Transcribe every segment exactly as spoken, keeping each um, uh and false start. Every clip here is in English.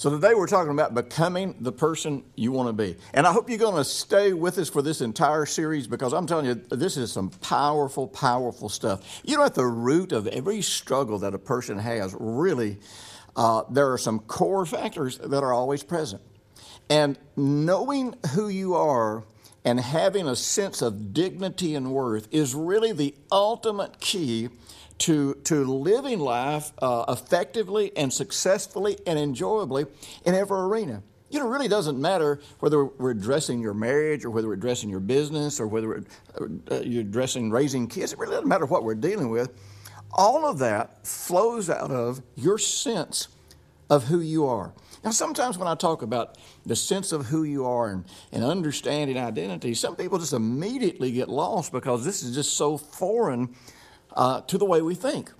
So today we're talking about becoming the person you want to be. And I hope you're going to stay with us for this entire series, because I'm telling you, this is some powerful, powerful stuff. You know, at the root of every struggle that a person has, really, uh, there are some core factors that are always present. And knowing who you are and having a sense of dignity and worth is really the ultimate key to, to living life uh, effectively and successfully and enjoyably in every arena. You know, it really doesn't matter whether we're addressing your marriage or whether we're addressing your business or whether we're, uh, you're addressing raising kids. It really doesn't matter what we're dealing with. All of that flows out of your sense of who you are. Now, sometimes when I talk about the sense of who you are and, and understanding identity, some people just immediately get lost because this is just so foreign uh, to the way we think.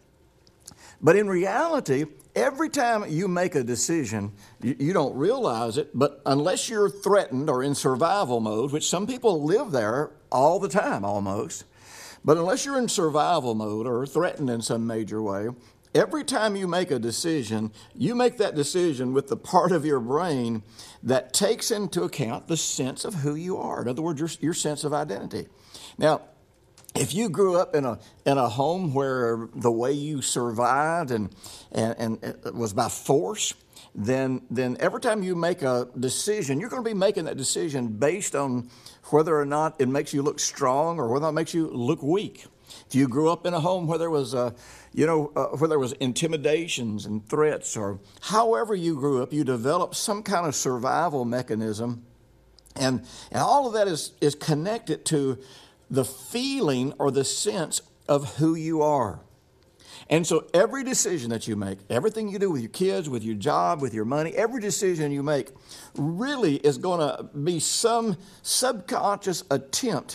But in reality, every time you make a decision, you, you don't realize it, but unless you're threatened or in survival mode, which some people live there all the time almost, but unless you're in survival mode or threatened in some major way, every time you make a decision, you make that decision with the part of your brain that takes into account the sense of who you are. In other words, your, your sense of identity. Now, if you grew up in a in a home where the way you survived and and, and it was by force, then then every time you make a decision, you're going to be making that decision based on whether or not it makes you look strong or whether it makes you look weak. If you grew up in a home where there was a you know, uh, where there was intimidations and threats, or however you grew up, you developed some kind of survival mechanism. And, and all of that is, is connected to the feeling or the sense of who you are. And so every decision that you make, everything you do with your kids, with your job, with your money, every decision you make really is going to be some subconscious attempt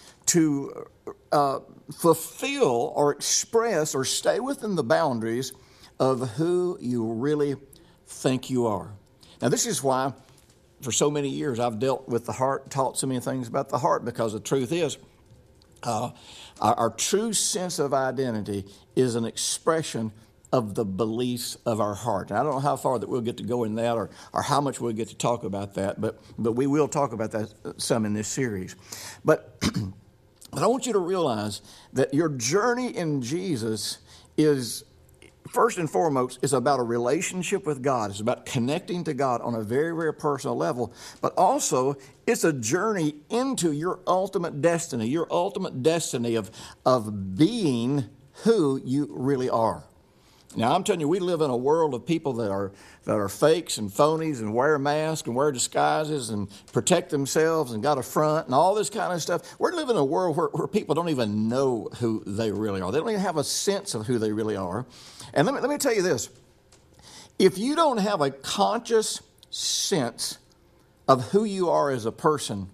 to uh, fulfill or express or stay within the boundaries of who you really think you are. Now, this is why for so many years I've dealt with the heart, taught so many things about the heart, because the truth is uh, our, our true sense of identity is an expression of the beliefs of our heart. And I don't know how far that we'll get to go in that, or, or how much we'll get to talk about that, but, but we will talk about that some in this series. But But I want you to realize that your journey in Jesus is, first and foremost, is about a relationship with God. It's about connecting to God on a very, very personal level. But also, it's a journey into your ultimate destiny, your ultimate destiny of, of being who you really are. Now, I'm telling you, we live in a world of people that are that are fakes and phonies and wear masks and wear disguises and protect themselves and got a front and all this kind of stuff. We're living in a world where, where people don't even know who they really are. They don't even have a sense of who they really are. And let me, let me tell you this. If you don't have a conscious sense of who you are as a person,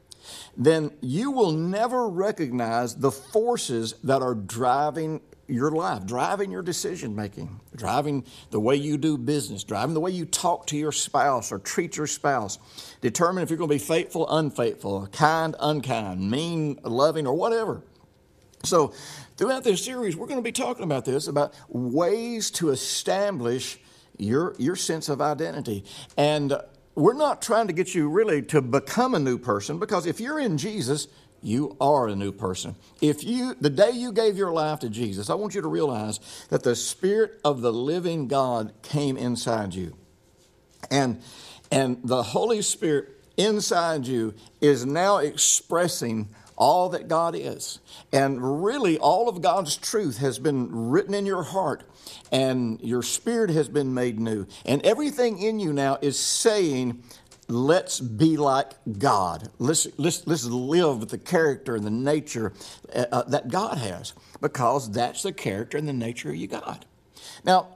then you will never recognize the forces that are driving your life, driving your decision making, driving the way you do business, driving the way you talk to your spouse or treat your spouse, determine if you're going to be faithful, unfaithful, kind, unkind, mean, loving, or whatever. So throughout this series, we're going to be talking about this, about ways to establish your, your sense of identity. And we're not trying to get you really to become a new person, because if you're in Jesus, you are a new person. If you, the day you gave your life to Jesus, I want you to realize that the Spirit of the living God came inside you. And, and the Holy Spirit inside you is now expressing all that God is. And really, all of God's truth has been written in your heart, and your spirit has been made new. And everything in you now is saying, let's be like God. Let's, let's, let's live with the character and the nature uh, that God has, because that's the character and the nature of you God. Now,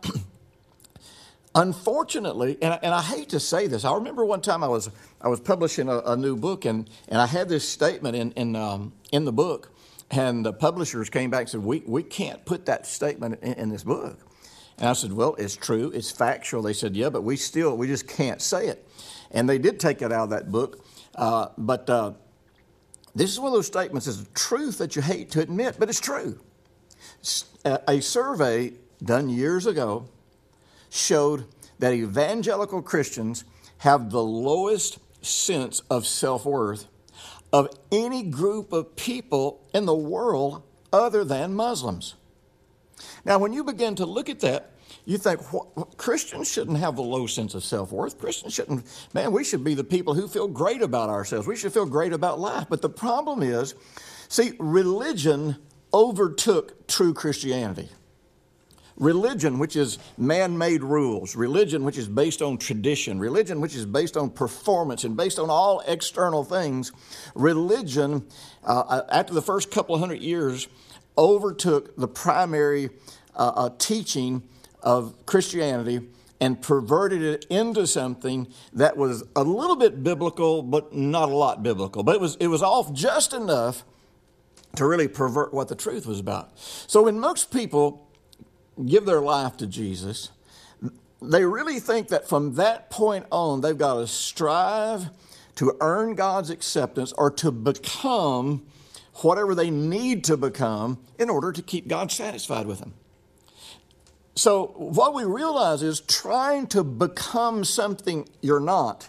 unfortunately, and I, and I hate to say this, I remember one time I was I was publishing a, a new book, and, and I had this statement in in, um, in the book, and the publishers came back and said, we, we can't put that statement in, in this book. And I said, well, it's true, it's factual. They said, yeah, but we still, we just can't say it. And they did take it out of that book. Uh, but uh, this is one of those statements, is truth that you hate to admit, but it's true. A survey done years ago showed that evangelical Christians have the lowest sense of self-worth of any group of people in the world other than Muslims. Now, when you begin to look at that, you think, what, Christians shouldn't have a low sense of self-worth. Christians shouldn't, man, we should be the people who feel great about ourselves. We should feel great about life. But the problem is, see, religion overtook true Christianity. Religion, which is man-made rules, religion, which is based on tradition, religion, which is based on performance and based on all external things, religion, uh, after the first couple of hundred years, overtook the primary uh, uh, teaching of Christianity and perverted it into something that was a little bit biblical, but not a lot biblical. But it was, it was off just enough to really pervert what the truth was about. So when most people give their life to Jesus, they really think that from that point on, they've got to strive to earn God's acceptance or to become whatever they need to become in order to keep God satisfied with them. So what we realize is trying to become something you're not,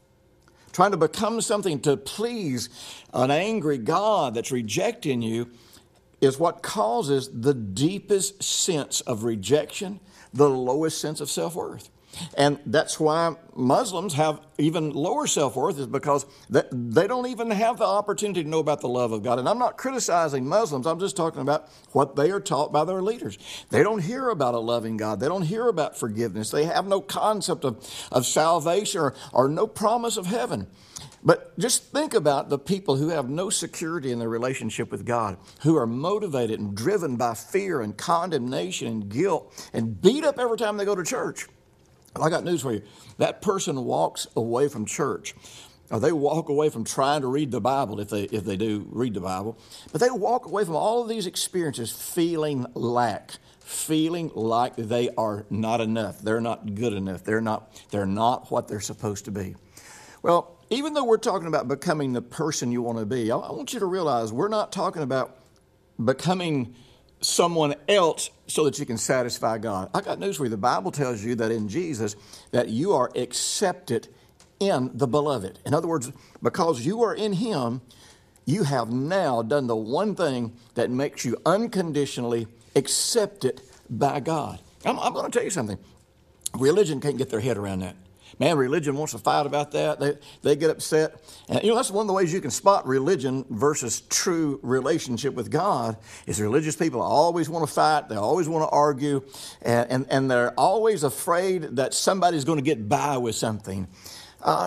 trying to become something to please an angry God that's rejecting you, is what causes the deepest sense of rejection, the lowest sense of self-worth. And that's why Muslims have even lower self-worth, is because they don't even have the opportunity to know about the love of God. And I'm not criticizing Muslims. I'm just talking about what they are taught by their leaders. They don't hear about a loving God. They don't hear about forgiveness. They have no concept of, of salvation or, or no promise of heaven. But just think about the people who have no security in their relationship with God, who are motivated and driven by fear and condemnation and guilt and beat up every time they go to church. Well, I got news for you. That person walks away from church, or they walk away from trying to read the Bible, if they if they do read the Bible, but they walk away from all of these experiences feeling lack, feeling like they are not enough. They're not good enough. They're not, they're not what they're supposed to be. Well, even though we're talking about becoming the person you want to be, I want you to realize we're not talking about becoming someone else so that you can satisfy God. I got news for you. The Bible tells you that in Jesus that you are accepted in the beloved. In other words, because you are in Him, you have now done the one thing that makes you unconditionally accepted by God. I'm, I'm going to tell you something. Religion can't get their head around that. Man, religion wants to fight about that. They they get upset. And, you know, that's one of the ways you can spot religion versus true relationship with God is religious people always want to fight. They always want to argue. And, and, and they're always afraid that somebody's going to get by with something. Uh,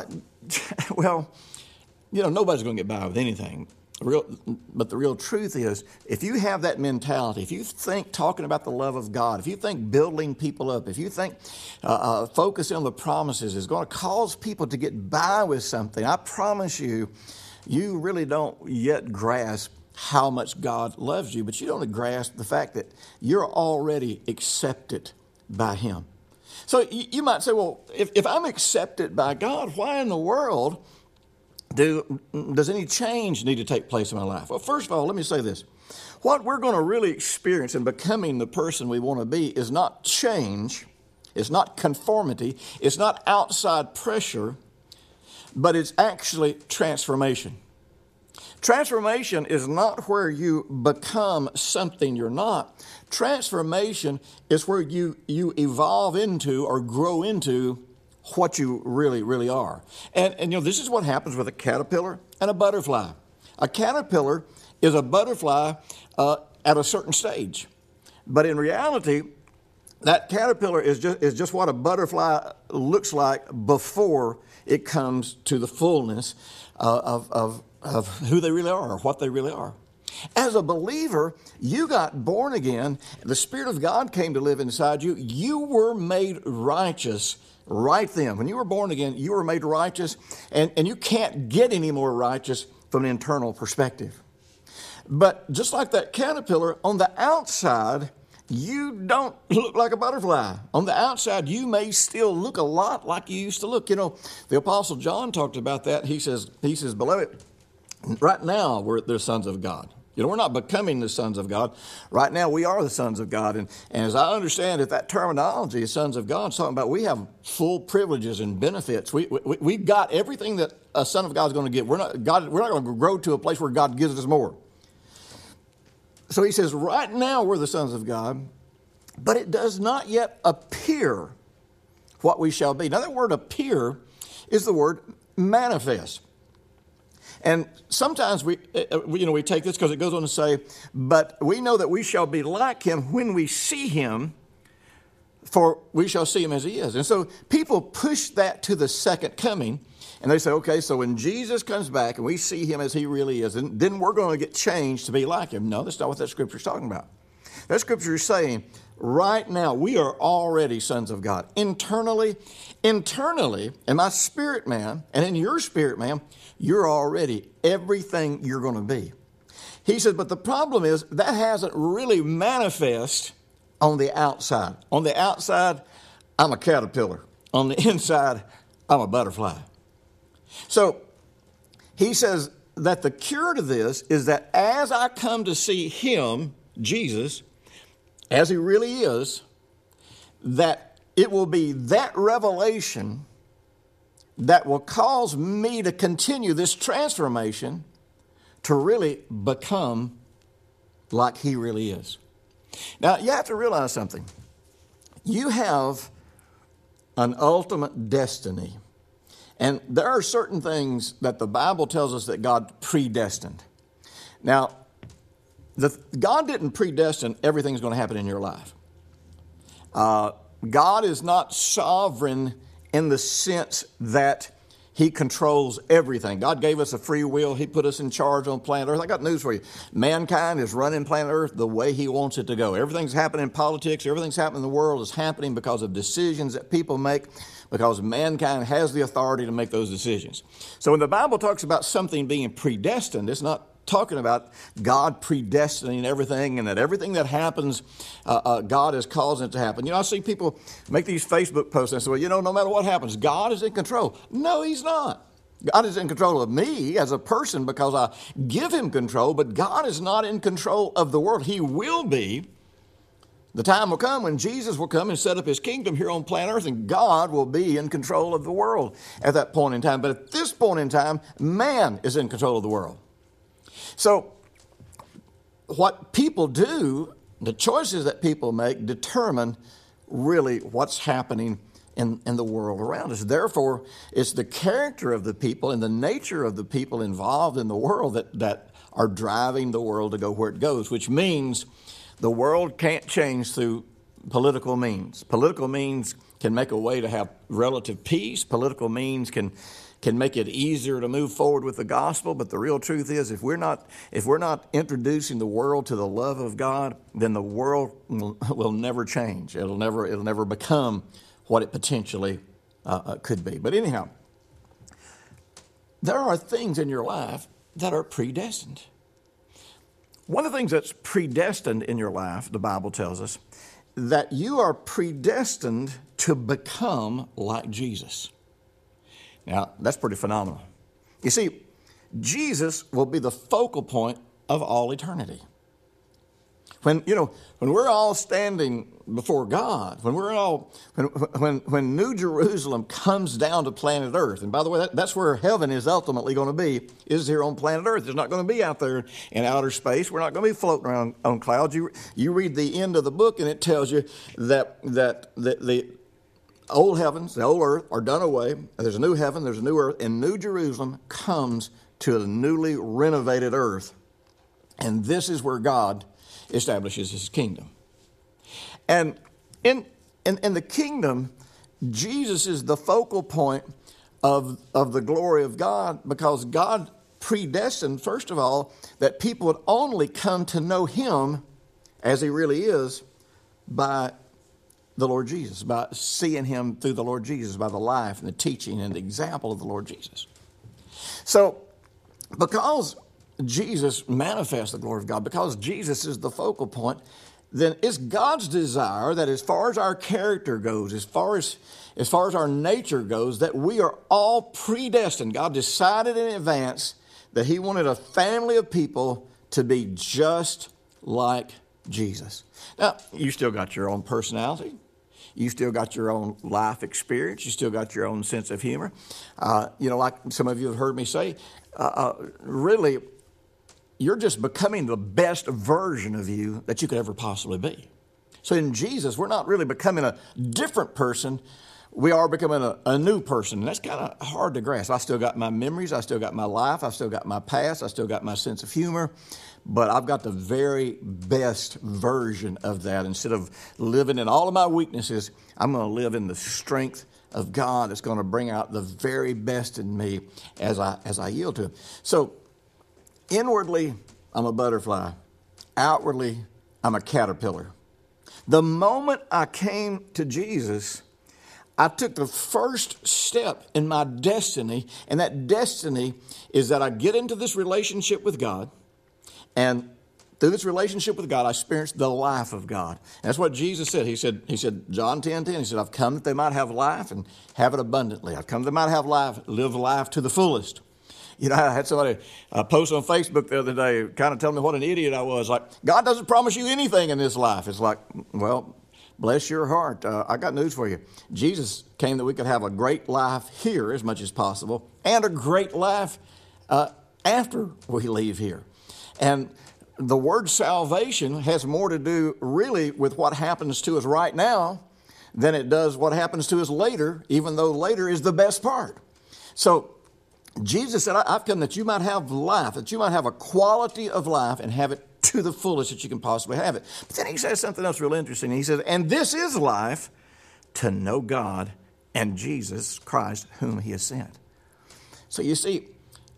well, you know, nobody's going to get by with anything. Real, but the real truth is, if you have that mentality, if you think talking about the love of God, if you think building people up, if you think uh, uh, focusing on the promises is going to cause people to get by with something, I promise you, you really don't yet grasp how much God loves you, but you don't grasp the fact that you're already accepted by Him. So you, you might say, well, if, if I'm accepted by God, why in the world Do, does any change need to take place in my life? Well, first of all, let me say this. What we're going to really experience in becoming the person we want to be is not change. It's not conformity. It's not outside pressure, but it's actually transformation. Transformation is not where you become something you're not. Transformation is where you, you evolve into or grow into what you really, really are. And, and, you know, this is what happens with a caterpillar and a butterfly. A caterpillar is a butterfly uh, at a certain stage. But in reality, that caterpillar is just, is just what a butterfly looks like before it comes to the fullness uh, of, of, of who they really are or what they really are. As a believer, you got born again. The Spirit of God came to live inside you. You were made righteous right then. When you were born again, you were made righteous, and, and you can't get any more righteous from an internal perspective. But just like that caterpillar, on the outside, you don't look like a butterfly. On the outside, you may still look a lot like you used to look. You know, the Apostle John talked about that. He says, he says, beloved, right now we're the sons of God. You know, we're not becoming the sons of God. Right now, we are the sons of God. And, and as I understand it, that terminology, sons of God, is talking about we have full privileges and benefits. We, we, we've got everything that a son of God is going to get. We're not, God, we're not going to grow to a place where God gives us more. So he says, right now we're the sons of God, but it does not yet appear what we shall be. Now, that word appear is the word manifest. And sometimes we, you know, we take this because it goes on to say, but we know that we shall be like him when we see him, for we shall see him as he is. And so people push that to the second coming, and they say, okay, so when Jesus comes back and we see him as he really is, and then we're going to get changed to be like him. No, that's not what that scripture is talking about. That scripture is saying, right now, we are already sons of God. Internally, internally, in my spirit man, and in your spirit man, you're already everything you're going to be. He says, but the problem is that hasn't really manifest on the outside. On the outside, I'm a caterpillar. On the inside, I'm a butterfly. So he says that the cure to this is that as I come to see him, Jesus, as he really is, that it will be that revelation that will cause me to continue this transformation to really become like he really is. Now, you have to realize something. You have an ultimate destiny. And there are certain things that the Bible tells us that God predestined. Now, the, God didn't predestine everything's going to happen in your life. Uh, God is not sovereign in the sense that he controls everything. God gave us a free will. He put us in charge on planet Earth. I got news for you. Mankind is running planet Earth the way he wants it to go. Everything's happening in politics. Everything's happening in the world is happening because of decisions that people make, because mankind has the authority to make those decisions. So when the Bible talks about something being predestined, it's not talking about God predestining everything and that everything that happens, uh, uh, God is causing it to happen. You know, I see people make these Facebook posts and say, well, you know, no matter what happens, God is in control. No, he's not. God is in control of me as a person because I give him control, but God is not in control of the world. He will be. The time will come when Jesus will come and set up his kingdom here on planet Earth, and God will be in control of the world at that point in time. But at this point in time, man is in control of the world. So what people do, the choices that people make determine really what's happening in, in the world around us. Therefore, it's the character of the people and the nature of the people involved in the world that, that are driving the world to go where it goes, which means the world can't change through political means. Political means can make a way to have relative peace. Political means can can make it easier to move forward with the gospel, but the real truth is if we're not if we're not introducing the world to the love of God, then the world will, will never change. It'll never it'll never become what it potentially uh, uh, could be. But anyhow, there are things in your life that are predestined. One of the things that's predestined in your life, the Bible tells us, that you are predestined to become like Jesus. Now, that's pretty phenomenal. You see, Jesus will be the focal point of all eternity. When, you know, when we're all standing before God, when we're all, when, when, when New Jerusalem comes down to planet Earth, and by the way, that, that's where heaven is ultimately going to be, is here on planet Earth. It's not going to be out there in outer space. We're not going to be floating around on clouds. You, you read the end of the book, and it tells you that, that the, the old heavens, the old earth are done away. There's a new heaven, there's a new earth, and New Jerusalem comes to a newly renovated earth. And this is where God establishes his kingdom. And in, in, in the kingdom, Jesus is the focal point of, of the glory of God, because God predestined, first of all, that people would only come to know him as he really is by the Lord Jesus, by seeing him through the Lord Jesus, by the life and the teaching and the example of the Lord Jesus. So, because Jesus manifests the glory of God, because Jesus is the focal point, then it's God's desire that as far as our character goes, as far as, as far as our nature goes, that we are all predestined. God decided in advance that he wanted a family of people to be just like Jesus. Now, you still got your own personality. You still got your own life experience. You still got your own sense of humor. Uh, you know, like some of you have heard me say, uh, uh, really, you're just becoming the best version of you that you could ever possibly be. So in Jesus, we're not really becoming a different person. We are becoming a, a new person. And that's kind of hard to grasp. I still got my memories. I still got my life. I still got my past. I still got my sense of humor. But I've got the very best version of that. Instead of living in all of my weaknesses, I'm going to live in the strength of God that's going to bring out the very best in me as I as I yield to Him. So inwardly, I'm a butterfly. Outwardly, I'm a caterpillar. The moment I came to Jesus, I took the first step in my destiny, and that destiny is that I get into this relationship with God. And through this relationship with God, I experienced the life of God. And that's what Jesus said. He said, He said, John ten ten, He said, I've come that they might have life and have it abundantly. I've come that they might have life, live life to the fullest. You know, I had somebody uh, post on Facebook the other day kind of telling me what an idiot I was. Like, God doesn't promise you anything in this life. It's like, well, bless your heart. Uh, I got news for you. Jesus came that we could have a great life here as much as possible and a great life uh, after we leave here. And the word salvation has more to do really with what happens to us right now than it does what happens to us later, even though later is the best part. So Jesus said, I've come that you might have life, that you might have a quality of life and have it to the fullest that you can possibly have it. But then he says something else really interesting. He says, and this is life, to know God and Jesus Christ, whom He has sent. So you see,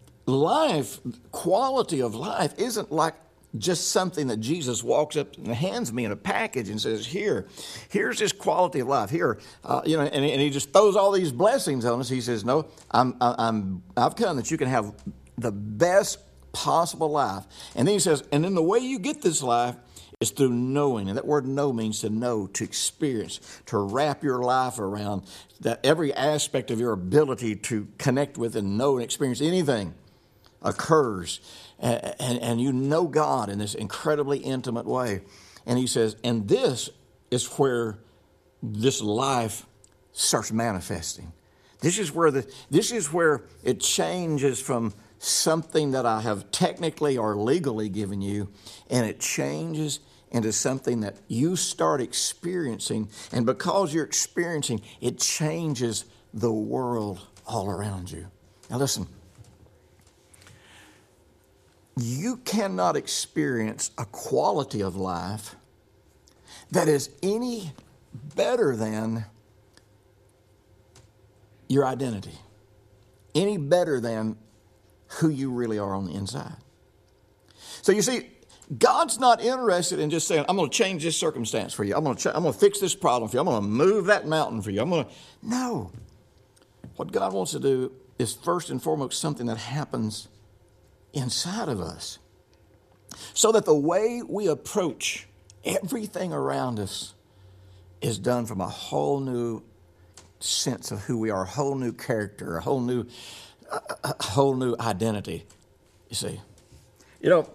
life, quality of life isn't like just something that Jesus walks up and hands me in a package and says, here, here's this quality of life. Here, uh, you know, and, and He just throws all these blessings on us. He says, no, I'm, I'm, I've come that you can have the best possible life. And then He says, and then the way you get this life is through knowing. And that word know means to know, to experience, to wrap your life around that every aspect of your ability to connect with and know and experience anything occurs, and, and, and you know God in this incredibly intimate way. And He says, and this is where this life starts manifesting. This is where the this is where it changes from something that I have technically or legally given you, and it changes into something that you start experiencing. And because you're experiencing, it changes the world all around you. Now listen, you cannot experience a quality of life that is any better than your identity, any better than who you really are on the inside. So you see, God's not interested in just saying, I'm going to change this circumstance for you. I'm going to ch- I'm going to fix this problem for you. I'm going to move that mountain for you. I'm going to... No. What God wants to do is first and foremost something that happens inside of us, so that the way we approach everything around us is done from a whole new sense of who we are, a whole new character, a whole new, a, a whole new identity. You see, you know,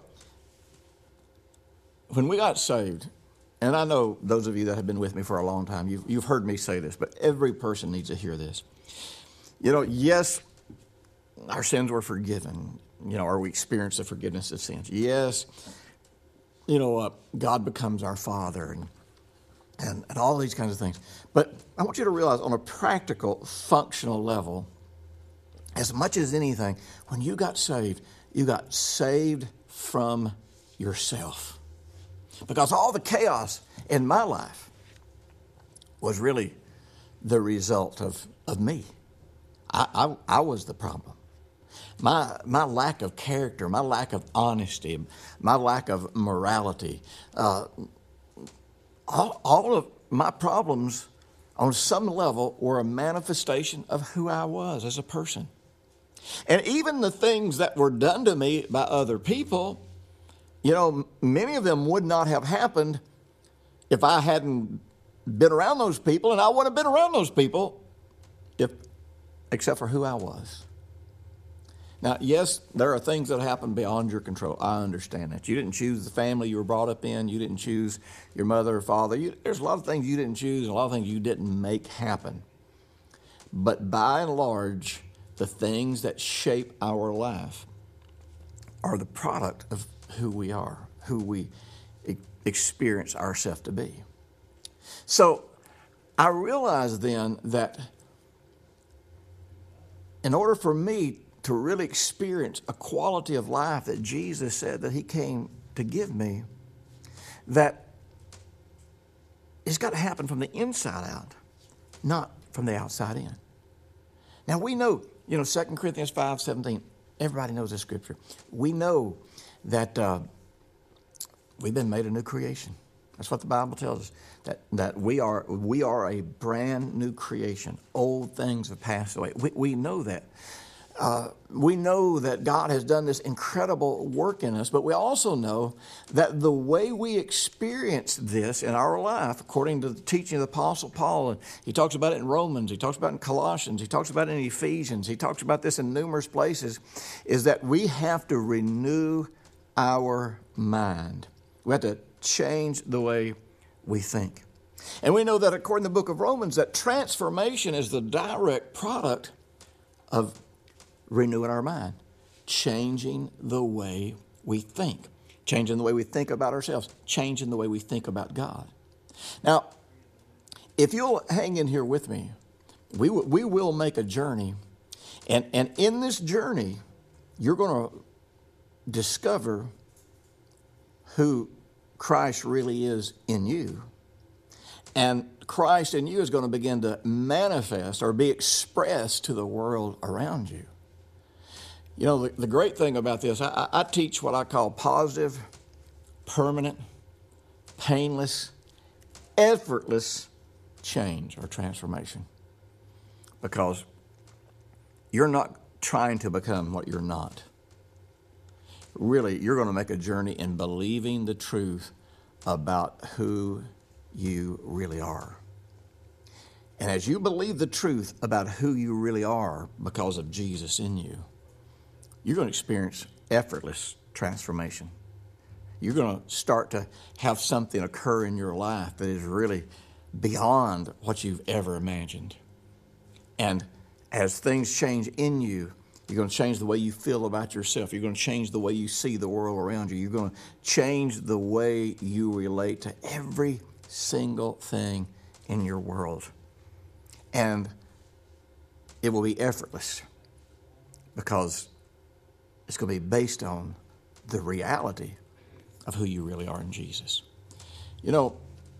when we got saved, and I know those of you that have been with me for a long time, you've, you've heard me say this, but every person needs to hear this. You know, yes, our sins were forgiven. You know, or we experience the forgiveness of sins. Yes, you know, uh, God becomes our Father and, and and all these kinds of things. But I want you to realize on a practical, functional level, as much as anything, when you got saved, you got saved from yourself. Because all the chaos in my life was really the result of, of me. I, I, I was the problem. My my lack of character, my lack of honesty, my lack of morality, uh, all, all of my problems on some level were a manifestation of who I was as a person. And even the things that were done to me by other people, you know, many of them would not have happened if I hadn't been around those people, and I wouldn't have been around those people if, except for who I was. Now, yes, there are things that happen beyond your control. I understand that. You didn't choose the family you were brought up in. You didn't choose your mother or father. You, there's a lot of things you didn't choose and a lot of things you didn't make happen. But by and large, the things that shape our life are the product of who we are, who we e- experience ourselves to be. So I realized then that in order for me to really experience a quality of life that Jesus said that he came to give me, that it's got to happen from the inside out, not from the outside in. Now we know, you know, Second Corinthians five seventeen, everybody knows this scripture. We know that uh, we've been made a new creation. That's what the Bible tells us, that, that we are we are a brand new creation. Old things have passed away. We, we know that. Uh, we know that God has done this incredible work in us, but we also know that the way we experience this in our life, according to the teaching of the Apostle Paul, and he talks about it in Romans, he talks about it in Colossians, he talks about it in Ephesians, he talks about this in numerous places, is that we have to renew our mind. We have to change the way we think. And we know that according to the book of Romans, that transformation is the direct product of renewing our mind, changing the way we think, changing the way we think about ourselves, changing the way we think about God. Now, if you'll hang in here with me, we, w- we will make a journey. And, and in this journey, you're going to discover who Christ really is in you. And Christ in you is going to begin to manifest or be expressed to the world around you. You know, the, the great thing about this, I, I teach what I call positive, permanent, painless, effortless change or transformation. Because you're not trying to become what you're not. Really, you're going to make a journey in believing the truth about who you really are. And as you believe the truth about who you really are because of Jesus in you, you're going to experience effortless transformation. You're going to start to have something occur in your life that is really beyond what you've ever imagined. And as things change in you, you're going to change the way you feel about yourself. You're going to change the way you see the world around you. You're going to change the way you relate to every single thing in your world. And it will be effortless because it's going to be based on the reality of who you really are in Jesus. You know,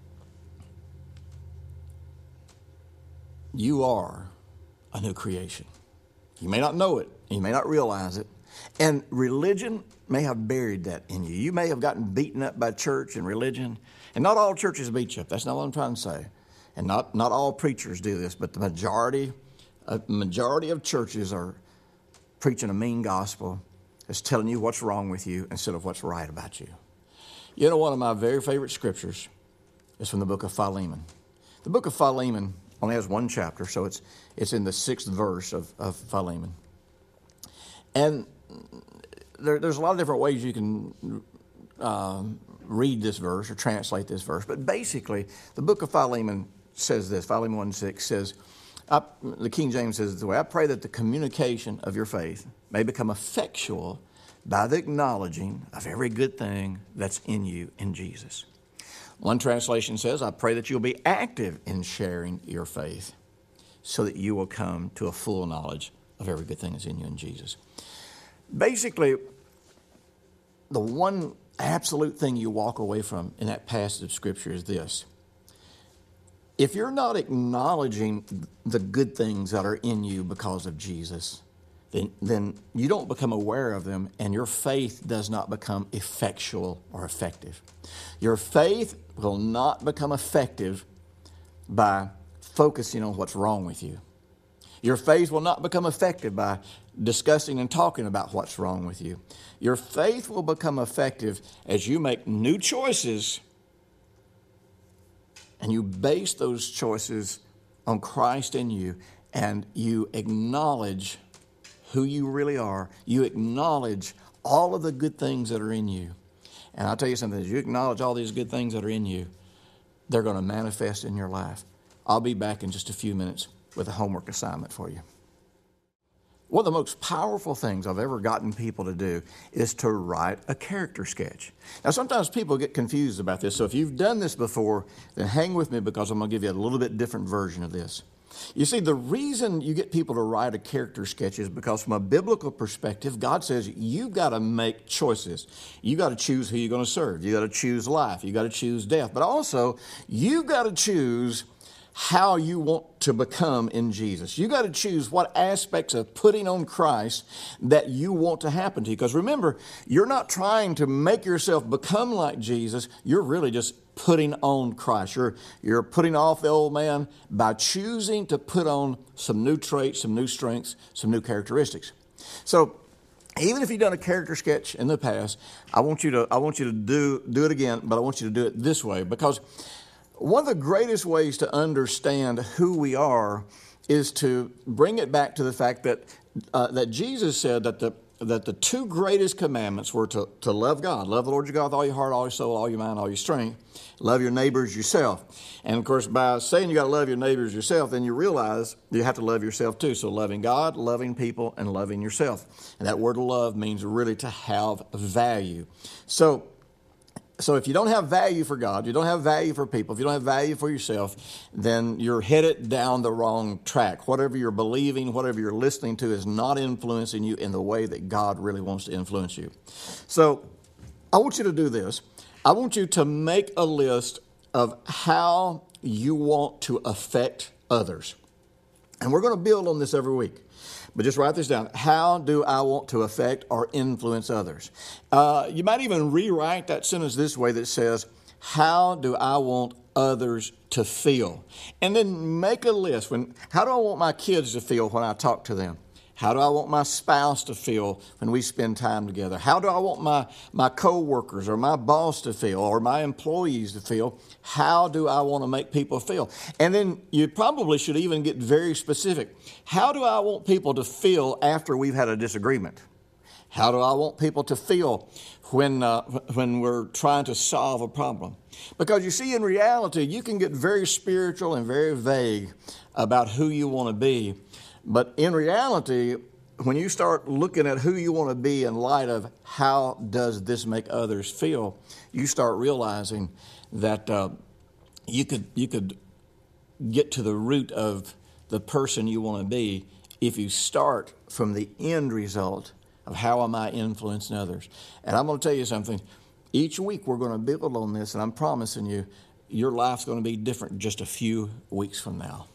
you are a new creation. You may not know it, you may not realize it, and religion may have buried that in you. You may have gotten beaten up by church and religion, and not all churches beat you up. That's not what I'm trying to say. And not, not all preachers do this, but the majority, a majority of churches are preaching a mean gospel. It's telling you what's wrong with you instead of what's right about you. You know, one of my very favorite scriptures is from the book of Philemon. The book of Philemon only has one chapter, so it's it's in the sixth verse of, of Philemon. And there, there's a lot of different ways you can um, read this verse or translate this verse. But basically, the book of Philemon says this. Philemon one six says, I, the King James says it the way, I pray that the communication of your faith may become effectual by the acknowledging of every good thing that's in you in Jesus. One translation says, I pray that you'll be active in sharing your faith so that you will come to a full knowledge of every good thing that's in you in Jesus. Basically, the one absolute thing you walk away from in that passage of Scripture is this. If you're not acknowledging the good things that are in you because of Jesus, then, then you don't become aware of them, and your faith does not become effectual or effective. Your faith will not become effective by focusing on what's wrong with you. Your faith will not become effective by discussing and talking about what's wrong with you. Your faith will become effective as you make new choices and you base those choices on Christ in you, and you acknowledge who you really are, you acknowledge all of the good things that are in you. And I'll tell you something, as you acknowledge all these good things that are in you, they're going to manifest in your life. I'll be back in just a few minutes with a homework assignment for you. One of the most powerful things I've ever gotten people to do is to write a character sketch. Now, sometimes people get confused about this, so if you've done this before, then hang with me because I'm going to give you a little bit different version of this. You see, the reason you get people to write a character sketch is because from a biblical perspective, God says you've got to make choices. You've got to choose who you're going to serve. You've got to choose life. You've got to choose death. But also, you've got to choose how you want to become in Jesus. You got to choose what aspects of putting on Christ that you want to happen to you. Because remember, you're not trying to make yourself become like Jesus. You're really just putting on Christ. You're, you're putting off the old man by choosing to put on some new traits, some new strengths, some new characteristics. So even if you've done a character sketch in the past, I want you to, I want you to do, do it again, but I want you to do it this way, because one of the greatest ways to understand who we are is to bring it back to the fact that uh, that Jesus said that the that the two greatest commandments were to, to love God. Love the Lord your God with all your heart, all your soul, all your mind, all your strength. Love your neighbors yourself. And of course, by saying you got to love your neighbors yourself, then you realize you have to love yourself too. So loving God, loving people, and loving yourself. And that word love means really to have value. So So if you don't have value for God, you don't have value for people, if you don't have value for yourself, then you're headed down the wrong track. Whatever you're believing, whatever you're listening to is not influencing you in the way that God really wants to influence you. So I want you to do this. I want you to make a list of how you want to affect others. And we're going to build on this every week. But just write this down. How do I want to affect or influence others? Uh, you might even rewrite that sentence this way that says, how do I want others to feel? And then make a list. When, how do I want my kids to feel when I talk to them? How do I want my spouse to feel when we spend time together? How do I want my, my co-workers or my boss to feel or my employees to feel? How do I want to make people feel? And then you probably should even get very specific. How do I want people to feel after we've had a disagreement? How do I want people to feel when, uh, when we're trying to solve a problem? Because you see, in reality, you can get very spiritual and very vague about who you want to be. But in reality, when you start looking at who you want to be in light of how does this make others feel, you start realizing that uh, you could you could get to the root of the person you want to be if you start from the end result of how am I influencing others. And I'm going to tell you something. Each week we're going to build on this, and I'm promising you, your life's going to be different just a few weeks from now.